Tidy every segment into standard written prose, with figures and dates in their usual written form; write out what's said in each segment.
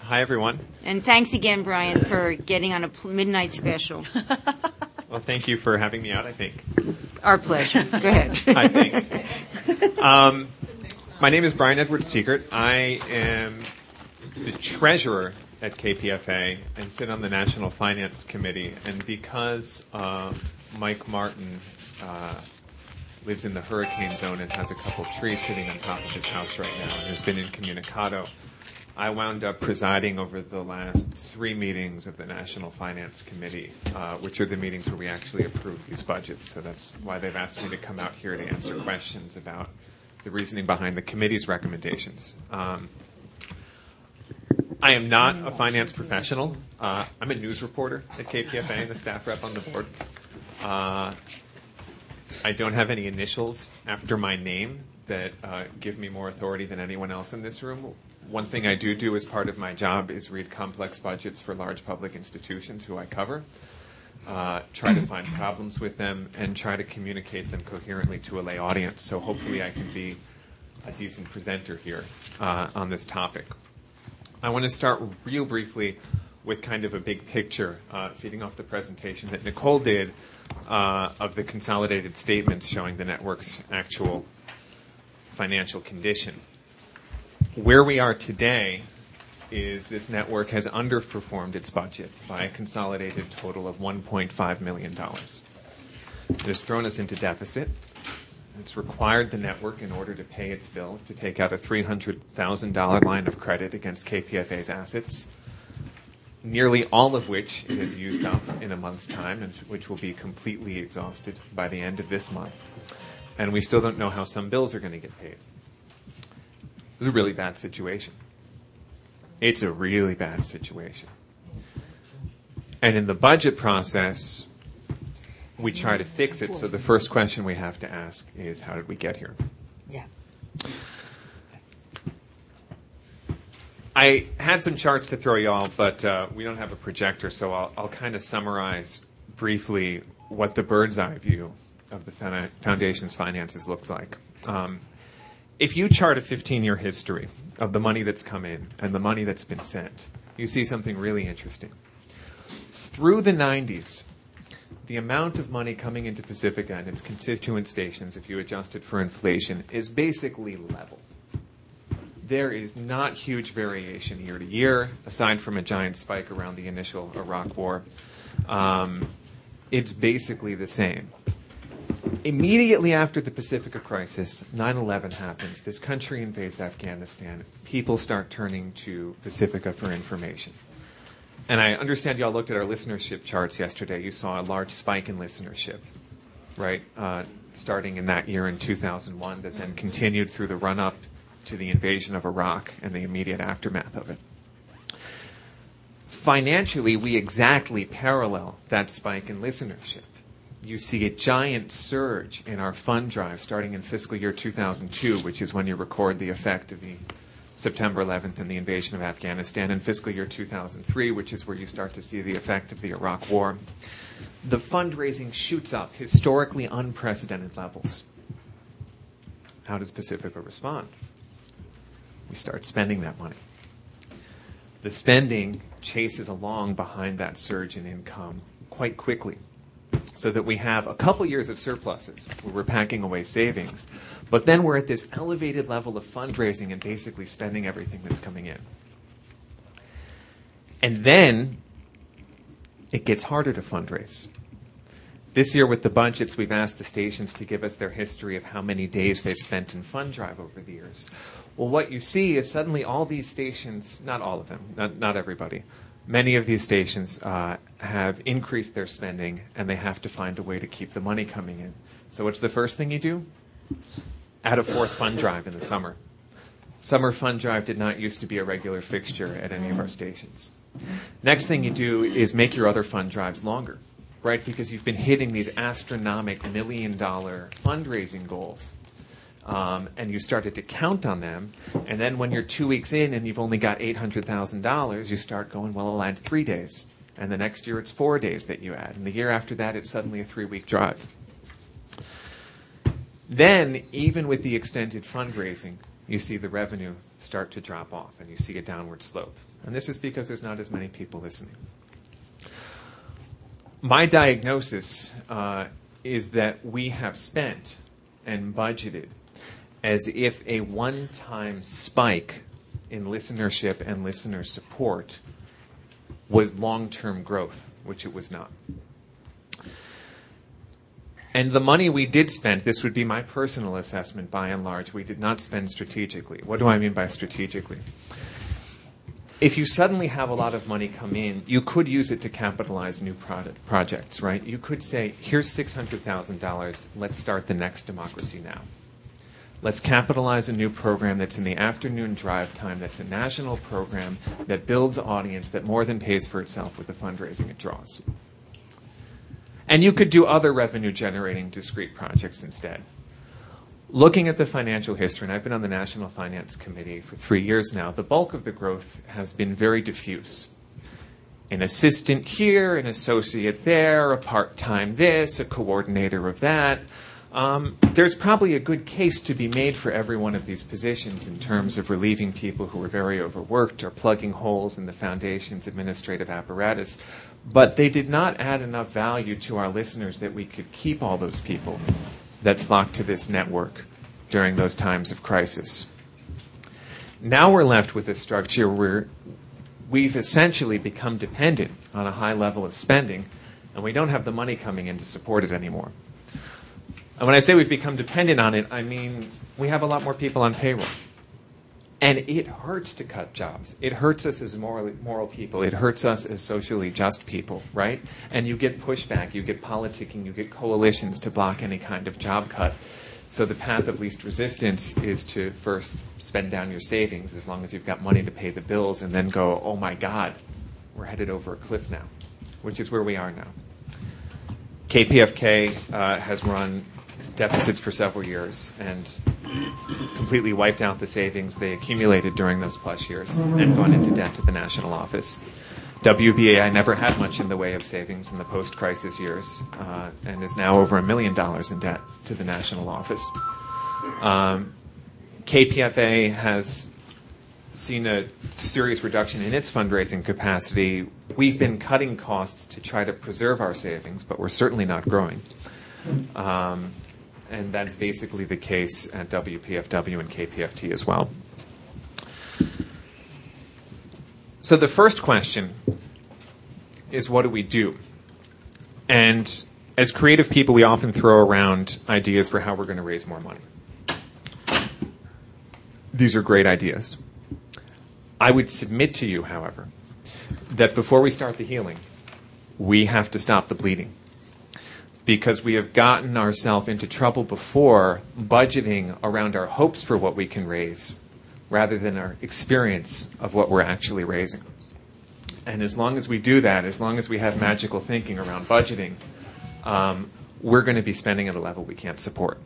Hi, everyone. And thanks again, Brian, for getting on a midnight special. Well, thank you for having me out, I think. Our pleasure. Go ahead. I think. My name is Brian Edwards Tiekert. I am the treasurer at KPFA and sit on the National Finance Committee. And because Mike Martin lives in the hurricane zone and has a couple trees sitting on top of his house right now and has been incommunicado, I wound up presiding over the last 3 meetings of the National Finance Committee, which are the meetings where we actually approve these budgets. So that's why they've asked me to come out here to answer questions about the reasoning behind the committee's recommendations. I am not a finance professional. I'm a news reporter at KPFA and a staff rep on the board. I don't have any initials after my name that give me more authority than anyone else in this room. One thing I do as part of my job is read complex budgets for large public institutions who I cover, try to find problems with them, and try to communicate them coherently to a lay audience. So hopefully I can be a decent presenter here on this topic. I want to start real briefly with kind of a big picture, feeding off the presentation that Nicole did of the consolidated statements showing the network's actual financial condition. Where we are today is this network has underperformed its budget by a consolidated total of $1.5 million. It has thrown us into deficit. It's required the network, in order to pay its bills, to take out a $300,000 line of credit against KPFA's assets, nearly all of which it has used up in a month's time, and which will be completely exhausted by the end of this month. And we still don't know how some bills are going to get paid. It's a really bad situation. It's a really bad situation. And in the budget process, we try to fix it. So the first question we have to ask is, how did we get here? Yeah. I had some charts to throw y'all, but we don't have a projector, so I'll kind of summarize briefly what the bird's eye view of the Foundation's finances looks like. If you chart a 15-year history of the money that's come in and the money that's been sent, you see something really interesting. Through the 90s, the amount of money coming into Pacifica and its constituent stations, if you adjust it for inflation, is basically level. There is not huge variation year to year, aside from a giant spike around the initial Iraq War. It's basically the same. Immediately after the Pacifica crisis, 9/11 happens. This country invades Afghanistan. People start turning to Pacifica for information. And I understand y'all looked at our listenership charts yesterday. You saw a large spike in listenership, right, starting in that year in 2001, that then continued through the run-up to the invasion of Iraq and the immediate aftermath of it. Financially, we exactly parallel that spike in listenership. You see a giant surge in our fund drive starting in fiscal year 2002, which is when you record the effect of the September 11th and the invasion of Afghanistan, and fiscal year 2003, which is where you start to see the effect of the Iraq War. The fundraising shoots up historically unprecedented levels. How does Pacifica respond? We start spending that money. The spending chases along behind that surge in income quite quickly, so that we have a couple years of surpluses where we're packing away savings, but then we're at this elevated level of fundraising and basically spending everything that's coming in. And then it gets harder to fundraise. This year with the budgets, we've asked the stations to give us their history of how many days they've spent in fund drive over the years. Well, what you see is suddenly all these stations, not all of them, not everybody, many of these stations have increased their spending, and they have to find a way to keep the money coming in. So what's the first thing you do? Add a fourth fund drive in the summer. Summer fund drive did not used to be a regular fixture at any of our stations. Next thing you do is make your other fund drives longer, right? Because you've been hitting these astronomical $1 million fundraising goals. And you started to count on them, and then when you're 2 weeks in and you've only got $800,000, you start going, well, I'll add 3 days. And the next year it's 4 days that you add. And the year after that, it's suddenly a 3-week drive. Then, even with the extended fundraising, you see the revenue start to drop off, and you see a downward slope. And this is because there's not as many people listening. My diagnosis is that we have spent and budgeted as if a one-time spike in listenership and listener support was long-term growth, which it was not. And the money we did spend, this would be my personal assessment by and large, we did not spend strategically. What do I mean by strategically? If you suddenly have a lot of money come in, you could use it to capitalize new projects, right? You could say, here's $600,000, let's start the next Democracy Now! Let's capitalize a new program that's in the afternoon drive time, that's a national program that builds audience, that more than pays for itself with the fundraising it draws. And you could do other revenue-generating discrete projects instead. Looking at the financial history, and I've been on the National Finance Committee for 3 years now, the bulk of the growth has been very diffuse. An assistant here, an associate there, a part-time this, a coordinator of that. There's probably a good case to be made for every one of these positions in terms of relieving people who are very overworked or plugging holes in the foundation's administrative apparatus. But they did not add enough value to our listeners that we could keep all those people that flocked to this network during those times of crisis. Now we're left with a structure where we've essentially become dependent on a high level of spending, and we don't have the money coming in to support it anymore. And when I say we've become dependent on it, I mean we have a lot more people on payroll. And it hurts to cut jobs. It hurts us as moral people. It hurts us as socially just people, right? And you get pushback, you get politicking, you get coalitions to block any kind of job cut. So the path of least resistance is to first spend down your savings as long as you've got money to pay the bills, and then go, oh my God, we're headed over a cliff now, which is where we are now. KPFK has run deficits for several years and completely wiped out the savings they accumulated during those plus years and gone into debt to the national office. WBAI never had much in the way of savings in the post-crisis years and is now over $1 million in debt to the national office. KPFA has seen a serious reduction in its fundraising capacity. We've been cutting costs to try to preserve our savings, but we're certainly not growing. And that's basically the case at WPFW and KPFT as well. So the first question is, what do we do? And as creative people, we often throw around ideas for how we're going to raise more money. These are great ideas. I would submit to you, however, that before we start the healing, we have to stop the bleeding. Because we have gotten ourselves into trouble before budgeting around our hopes for what we can raise rather than our experience of what we're actually raising. And as long as we do that, as long as we have magical thinking around budgeting, we're going to be spending at a level we can't support.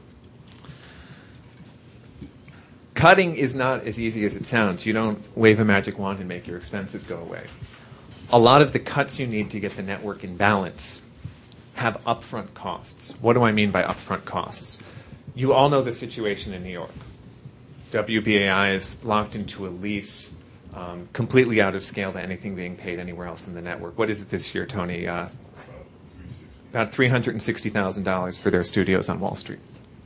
Cutting is not as easy as it sounds. You don't wave a magic wand and make your expenses go away. A lot of the cuts you need to get the network in balance have upfront costs. What do I mean by upfront costs? You all know the situation in New York. WBAI is locked into a lease completely out of scale to anything being paid anywhere else in the network. What is it this year, Tony? About $360,000 for their studios on Wall Street.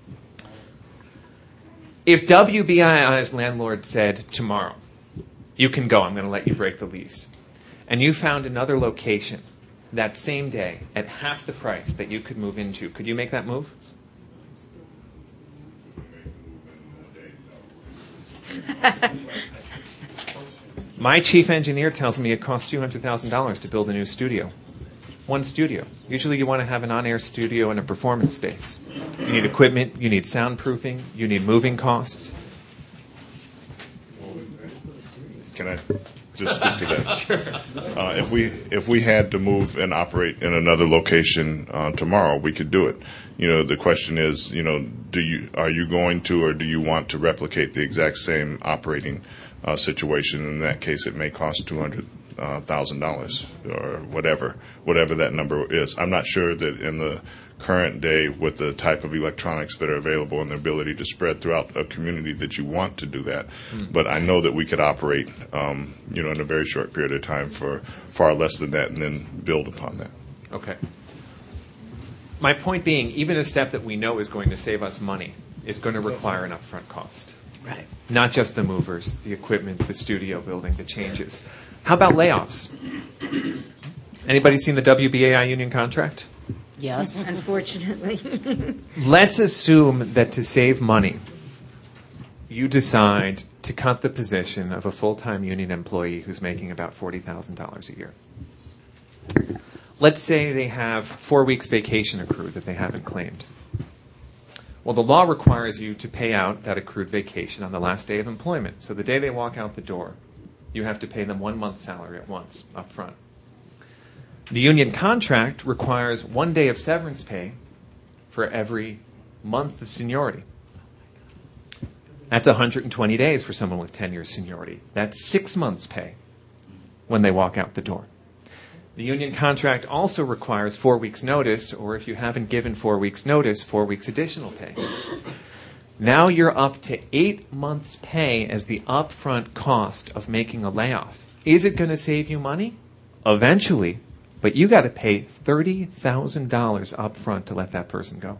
If WBAI's landlord said tomorrow, you can go, I'm going to let you break the lease, and you found another location that same day at half the price that you could move into, could you make that move? My chief engineer tells me it costs $200,000 to build a new studio. One studio. Usually you want to have an on-air studio and a performance space. You need equipment, you need soundproofing, you need moving costs. Can I just speak to that? Sure. If we had to move and operate in another location tomorrow, we could do it. The question is, are you going to, or do you want to replicate the exact same operating situation? In that case, it may cost $200,000 $100,000 or whatever that number is. I'm not sure that in the current day, with the type of electronics that are available and the ability to spread throughout a community, that you want to do that. But I know that we could operate, in a very short period of time for far less than that, and then build upon that. Okay. My point being, even a step that we know is going to save us money is going to require an upfront cost. Right. Not just the movers, the equipment, the studio building, the changes. How about layoffs? Anybody seen the WBAI union contract? Yes. Unfortunately. Let's assume that to save money, you decide to cut the position of a full-time union employee who's making about $40,000 a year. Let's say they have 4 weeks vacation accrued that they haven't claimed. Well, the law requires you to pay out that accrued vacation on the last day of employment. So the day they walk out the door, you have to pay them 1 month's salary at once, up front. The union contract requires 1 day of severance pay for every month of seniority. That's 120 days for someone with 10 years seniority. That's 6 months' pay when they walk out the door. The union contract also requires 4 weeks' notice, or if you haven't given 4 weeks' notice, 4 weeks additional pay. Now you're up to 8 months' pay as the upfront cost of making a layoff. Is it going to save you money? Eventually, but you got to pay $30,000 upfront to let that person go.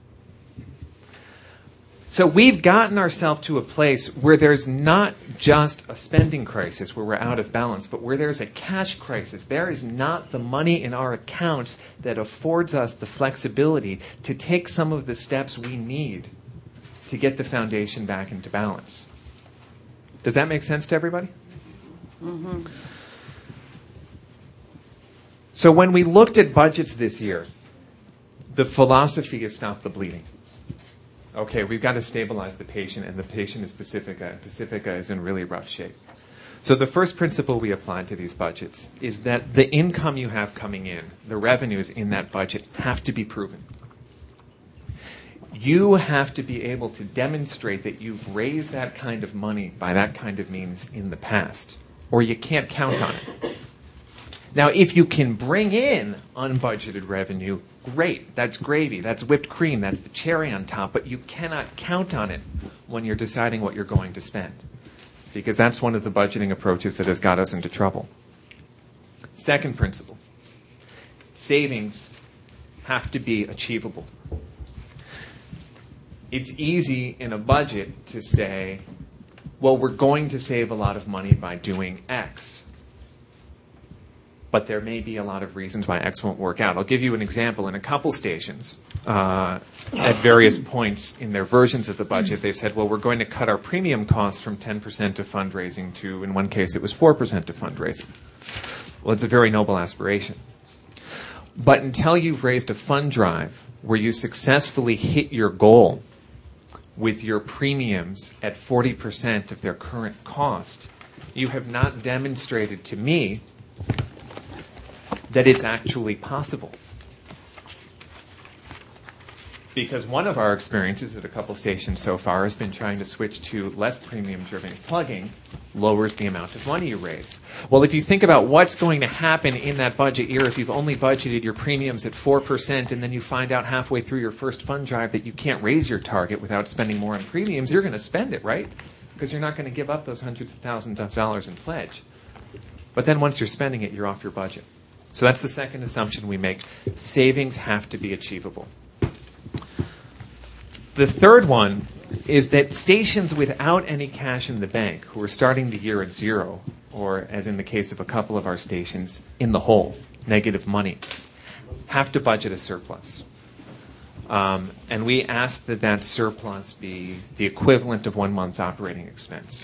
So we've gotten ourselves to a place where there's not just a spending crisis where we're out of balance, but where there's a cash crisis. There is not the money in our accounts that affords us the flexibility to take some of the steps we need to get the foundation back into balance. Does that make sense to everybody? Mm-hmm. So when we looked at budgets this year, the philosophy is stop the bleeding. Okay, we've got to stabilize the patient, and the patient is Pacifica, and Pacifica is in really rough shape. So the first principle we applied to these budgets is that the income you have coming in, the revenues in that budget, have to be proven. You have to be able to demonstrate that you've raised that kind of money by that kind of means in the past, or you can't count on it. Now, if you can bring in unbudgeted revenue, great. That's gravy. That's whipped cream. That's the cherry on top. But you cannot count on it when you're deciding what you're going to spend, because that's one of the budgeting approaches that has got us into trouble. Second principle, savings have to be achievable. It's easy in a budget to say, well, we're going to save a lot of money by doing X. But there may be a lot of reasons why X won't work out. I'll give you an example. In a couple stations, at various points in their versions of the budget, they said, well, we're going to cut our premium costs from 10% of fundraising to, in one case, it was 4% of fundraising. Well, it's a very noble aspiration. But until you've raised a fund drive where you successfully hit your goal with your premiums at 40% of their current cost, you have not demonstrated to me that it's actually possible. Because one of our experiences at a couple stations so far has been trying to switch to less premium-driven plugging lowers the amount of money you raise. Well, if you think about what's going to happen in that budget year if you've only budgeted your premiums at 4% and then you find out halfway through your first fund drive that you can't raise your target without spending more on premiums, you're going to spend it, right? Because you're not going to give up those hundreds of thousands of dollars in pledge. But then once you're spending it, you're off your budget. So that's the second assumption we make. Savings have to be achievable. The third one is that stations without any cash in the bank, who are starting the year at zero, or as in the case of a couple of our stations, in the hole, negative money, have to budget a surplus. And we ask that that surplus be the equivalent of 1 month's operating expense.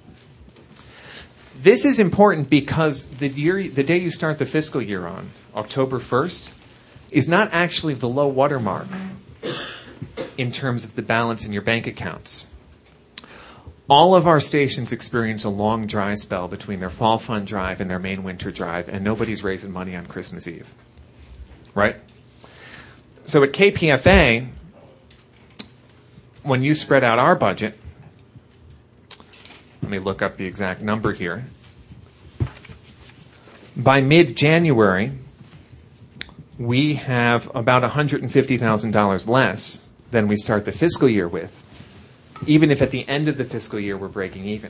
This is important because the day you start the fiscal year on, October 1st, is not actually the low water mark in terms of the balance in your bank accounts. All of our stations experience a long dry spell between their fall fund drive and their main winter drive, and nobody's raising money on Christmas Eve. Right? So at KPFA, when you spread out our budget, let me look up the exact number here. By mid-January, we have about $150,000 less than we start the fiscal year with, even if at the end of the fiscal year we're breaking even.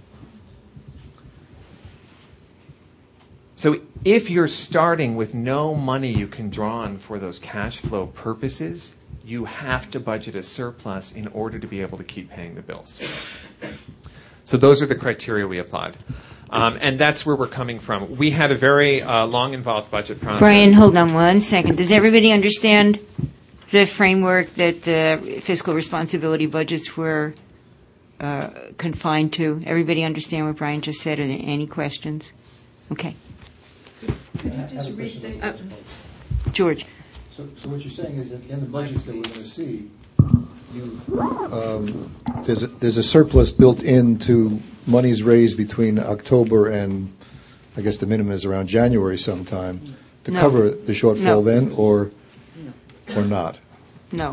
So if you're starting with no money you can draw on for those cash flow purposes, you have to budget a surplus in order to be able to keep paying the bills. So those are the criteria we applied. And that's where we're coming from. We had a very long, involved budget process. Brian, hold on 1 second. Does everybody understand the framework that the fiscal responsibility budgets were confined to? Everybody understand what Brian just said? Are there any questions? Okay. Could you just restate? George. So what you're saying is that in the budgets that we're going to see, there's a surplus built into monies raised between October and, I guess the minimum is around January sometime, to cover the shortfall then, or not? No.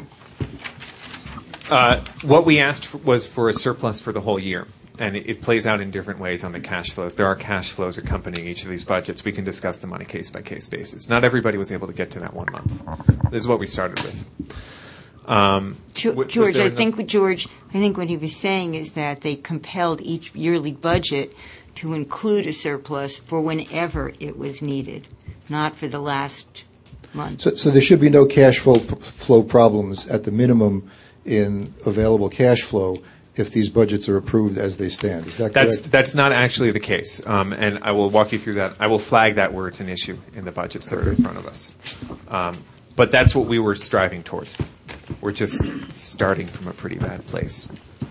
What we asked was for a surplus for the whole year. And it plays out in different ways on the cash flows. There are cash flows accompanying each of these budgets. We can discuss them on a case-by-case basis. Not everybody was able to get to that 1 month. This is what we started with. George, I think what he was saying is that they compelled each yearly budget to include a surplus for whenever it was needed, not for the last month. So there should be no cash flow problems at the minimum in available cash flow if these budgets are approved as they stand. Is that correct? That's not actually the case, and I will walk you through that. I will flag that where it's an issue in the budgets that are in front of us. But that's what we were striving toward. We're just starting from a pretty bad place.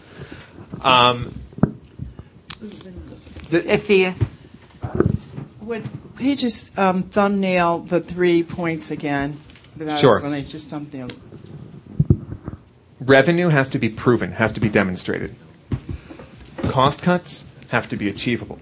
Effia. Would he just thumbnail the 3 points again? Sure. Just thumbnail. Revenue has to be proven, has to be demonstrated. Cost cuts have to be achievable.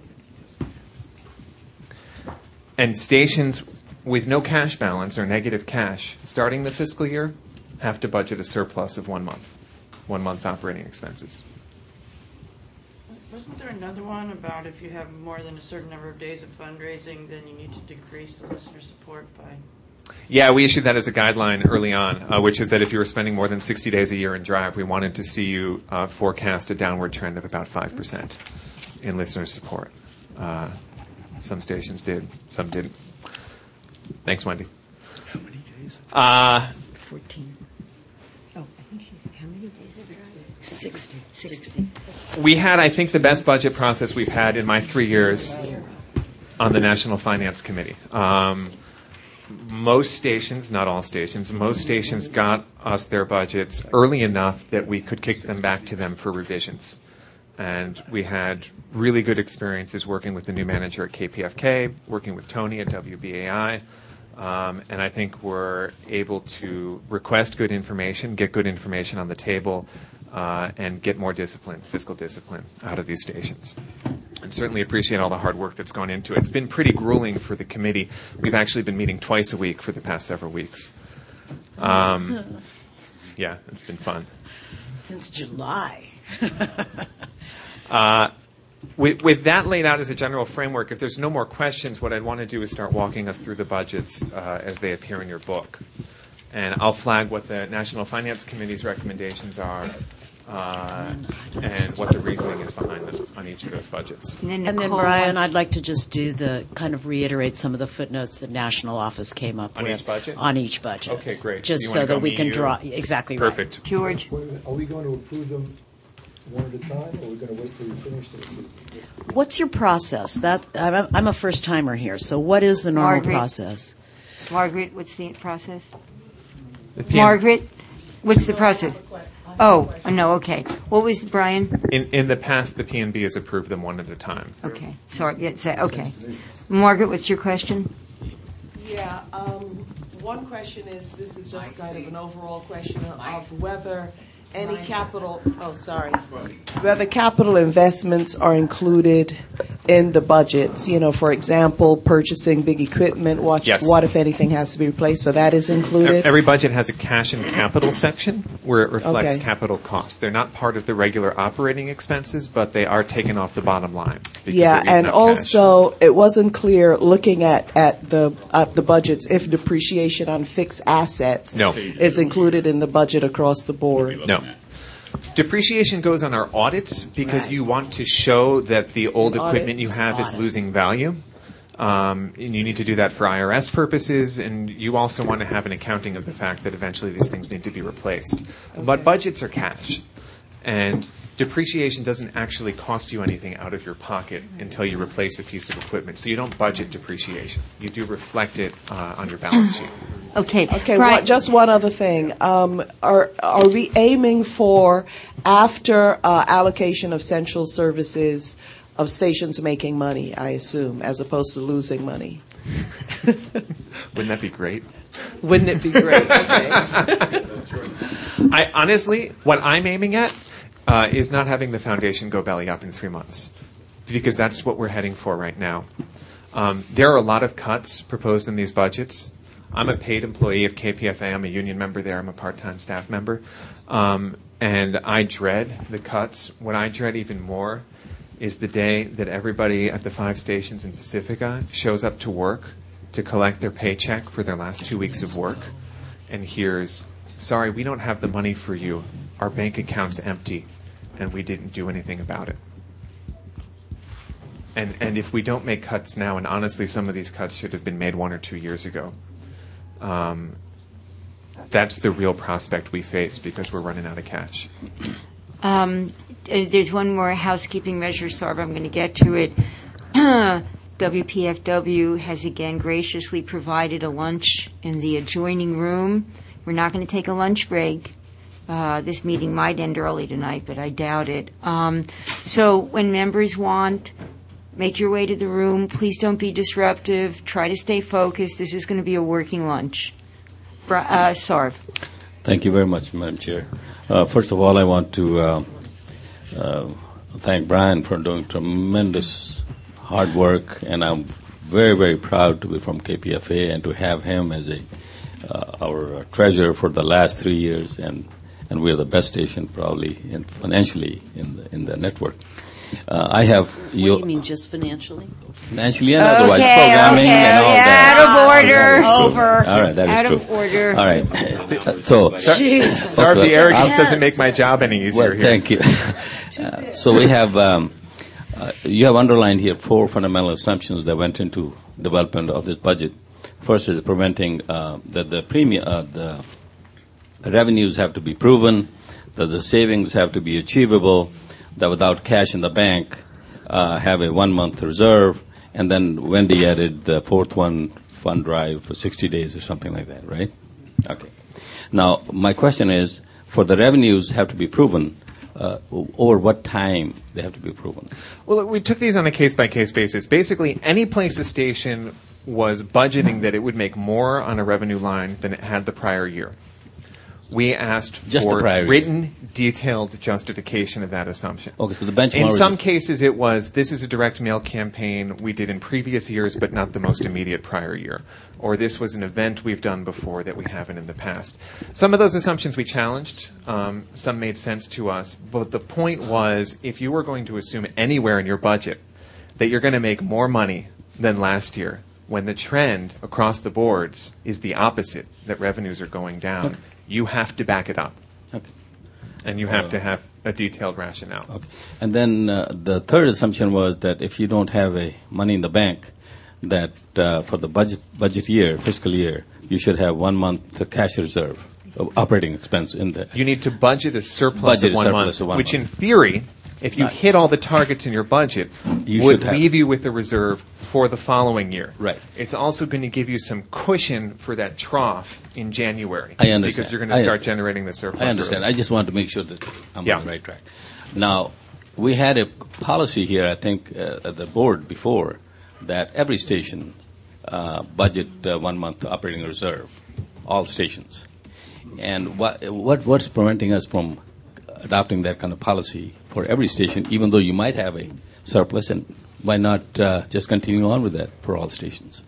And stations with no cash balance or negative cash starting the fiscal year have to budget a surplus of 1 month, 1 month's operating expenses. Wasn't there another one about if you have more than a certain number of days of fundraising, then you need to decrease the listener support by... Yeah, we issued that as a guideline early on, which is that if you were spending more than 60 days a year in Drive, we wanted to see you forecast a downward trend of about 5% in listener support. Some stations did, some didn't. Thanks, Wendy. How many days? 14. Oh, I think she's, how many days? 60. We had, I think, the best budget process we've had in my 3 years on the National Finance Committee. Most stations, not all stations, most stations got us their budgets early enough that we could kick them back to them for revisions. And we had really good experiences working with the new manager at KPFK, working with Tony at WBAI, and I think we're able to request good information, get good information on the table, and get more discipline, fiscal discipline, out of these stations. And certainly appreciate all the hard work that's gone into it. It's been pretty grueling for the committee. We've actually been meeting twice a week for the past several weeks. Yeah, it's been fun. Since July. With that laid out as a general framework, if there's no more questions, what I'd want to do is start walking us through the budgets as they appear in your book. And I'll flag what the National Finance Committee's recommendations are and what the reasoning is behind them on each of those budgets. And then, Brian, I'd like to just do the kind of reiterate some of the footnotes that National Office came up on with. Each budget? On each budget. Okay, great. Just you so want to that we go can me, draw. you? Exactly Perfect. right. George. Are we going to approve them one at a time, or are we going to wait till you finish them? What's your process? I'm a first timer here, so what is the normal Margaret. process? Margaret, what's the process? The PM Margaret, what's the process? Oh, no, okay. What was, Brian? In the past, the PNB has approved them one at a time. Okay, sorry. Okay. Margaret, what's your question? Yeah, one question is, this is just kind of an overall question of whether any capital, whether capital investments are included in the budgets? You know, for example, purchasing big equipment. Yes. What if anything has to be replaced? So that is included. Every budget has a cash and capital section where it reflects Okay. capital costs. They're not part of the regular operating expenses, but they are taken off the bottom line. because Yeah, they're eaten and up cash. also it wasn't clear looking at the budgets if depreciation on fixed assets No. is included in the budget across the board. No. Depreciation goes on our audits because you want to show that the old equipment you have is losing value. And you need to do that for IRS purposes, and you also want to have an accounting of the fact that eventually these things need to be replaced. But budgets are cash, and depreciation doesn't actually cost you anything out of your pocket until you replace a piece of equipment. So you don't budget depreciation. You do reflect it on your balance sheet. Okay. Okay, Brian, just one other thing. Are we aiming for after allocation of central services of stations making money? I assume, as opposed to losing money. Wouldn't that be great? Wouldn't it be great? Okay. I honestly, what I'm aiming at is not having the foundation go belly up in 3 months, because that's what we're heading for right now. There are a lot of cuts proposed in these budgets. I'm a paid employee of KPFA. I'm a union member there. I'm a part-time staff member. And I dread the cuts. What I dread even more is the day that everybody at the 5 stations in Pacifica shows up to work to collect their paycheck for their last 2 weeks of work and hears, sorry, we don't have the money for you. Our bank account's empty, and we didn't do anything about it. And if we don't make cuts now, and honestly some of these cuts should have been made 1 or 2 years ago, that's the real prospect we face because we're running out of cash. there's one more housekeeping measure, Sarb. I'm going to get to it. WPFW has again graciously provided a lunch in the adjoining room. We're not going to take a lunch break. This meeting might end early tonight, but I doubt it. So when members want, make your way to the room. Please don't be disruptive. Try to stay focused. This is going to be a working lunch. Sarv. Thank you very much, Madam Chair. First of all, I want to thank Brian for doing tremendous hard work, and I'm very, very proud to be from KPFA and to have him as our treasurer for the last 3 years, and we're the best station probably financially in the network. I have What do you mean, just financially? financially and otherwise programming and all that. Out of order. Over. All right, that is Out true. of order. All right. So, Sorry, the arrogance doesn't make my job any easier well, here. thank you. So we have, you have underlined here 4 fundamental assumptions that went into development of this budget. First is preventing that the revenues have to be proven, that the savings have to be achievable, that without cash in the bank, have a 1-month reserve, and then Wendy added the 4th one, fund drive for 60 days or something like that, right? Okay. Now, my question is, for the revenues have to be proven, over what time they have to be proven? Well, we took these on a case-by-case basis. Basically, any place a station was budgeting that it would make more on a revenue line than it had the prior year. We asked Just the for prior year. written, detailed justification of that assumption. Okay, so the benchmark In is some just- cases, it was, this is a direct mail campaign we did in previous years, but not the most immediate prior year. Or this was an event we've done before that we haven't in the past. Some of those assumptions we challenged. Some made sense to us. But the point was, if you were going to assume anywhere in your budget that you're going to make more money than last year, when the trend across the boards is the opposite, that revenues are going down, Okay. you have to back it up. Okay. And you have to have a detailed rationale. Okay. And then the third assumption was that if you don't have a money in the bank, that for the budget year, fiscal year, you should have 1 month cash reserve, operating expense in there. You need to budget a surplus Budget of a 1 surplus month, of 1 which month. in theory, if you Right. hit all the targets in your budget, You would should have. leave you with a reserve for the following year. Right. It's also going to give you some cushion for that trough in January. I understand. Because you're going to start generating the surplus. I understand. early. I just want to make sure that I'm Yeah. on the right track. Now, we had a policy here, I think, at the board before, that every station budget 1 month operating reserve, all stations. And what's preventing us from adopting that kind of policy for every station, even though you might have a surplus and why not just continue on with that for all stations?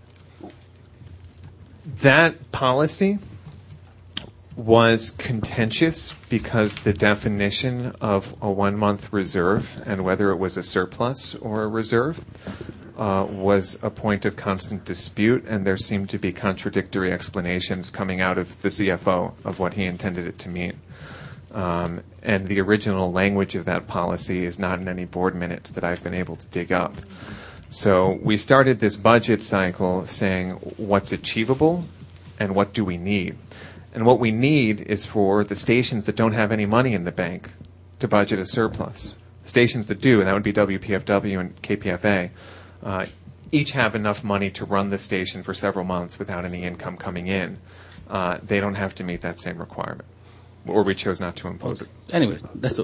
That policy was contentious because the definition of a 1 month reserve and whether it was a surplus or a reserve was a point of constant dispute, and there seemed to be contradictory explanations coming out of the CFO of what he intended it to mean. And the original language of that policy is not in any board minutes that I've been able to dig up. So we started this budget cycle saying what's achievable and what do we need. And what we need is for the stations that don't have any money in the bank to budget a surplus. Stations that do, and that would be WPFW and KPFA, each have enough money to run the station for several months without any income coming in. They don't have to meet that same requirement. Or we chose not to impose it. Anyway, that's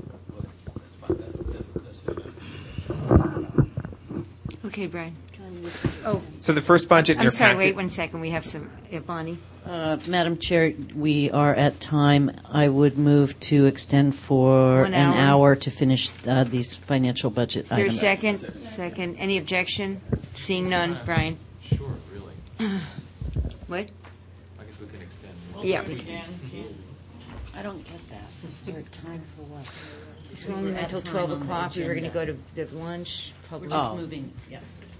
Okay, Brian. So the first budget in I'm your sorry, packet- wait 1 second. We have some, Bonnie. Madam Chair, we are at time. I would move to extend for 1 an hour. hour to finish these financial budget Is there a items. second? Second. Any objection? Seeing none, Brian. Sure, really. What? I guess we can extend. Yeah. I don't get that. We're at time for what? It's only until 12 o'clock. We were going to go to lunch. We're just moving, yeah.